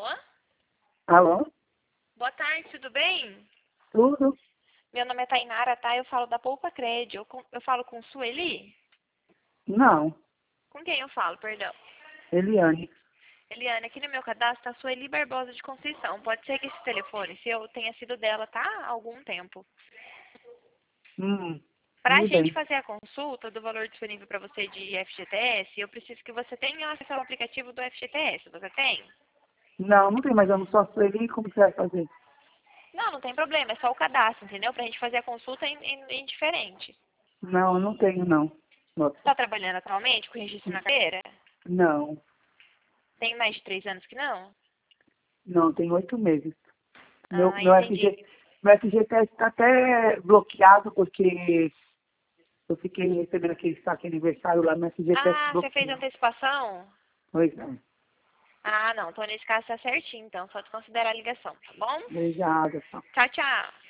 Alô? Alô? Boa tarde, tudo bem? Tudo? Meu nome é Tainara, tá? Eu falo da Poupa Crédito. Eu falo com Sueli? Não. Com quem eu falo, perdão? Eliane. Eliane, aqui no meu cadastro tá Sueli Barbosa de Conceição. Pode ser que esse telefone, se eu tenha sido dela, tá? Há algum tempo. Pra Tudo gente bem. fazer a consulta do valor disponível para você de FGTS, eu preciso que você tenha acesso ao aplicativo do FGTS. Você tem? Não, não tem, mas eu não sou a Sueli, como você vai fazer? Não tem problema, é só o cadastro, entendeu? Pra gente fazer a consulta em diferente. Não, eu não tenho, não. Nossa. Tá trabalhando atualmente com registro na carteira? Não, Tem mais de 3 anos que não? não, tem 8 meses. Meu, Ah, meu, entendi. FG, meu FGTS está até bloqueado porque eu fiquei recebendo aquele saque aniversário lá, meu FGTS Ah, você fez bloqueou. antecipação? Pois é. Ah, não. Então nesse caso tá certinho, então. Só desconsiderar a ligação, tá bom? Obrigada, tchau. Tchau, tchau.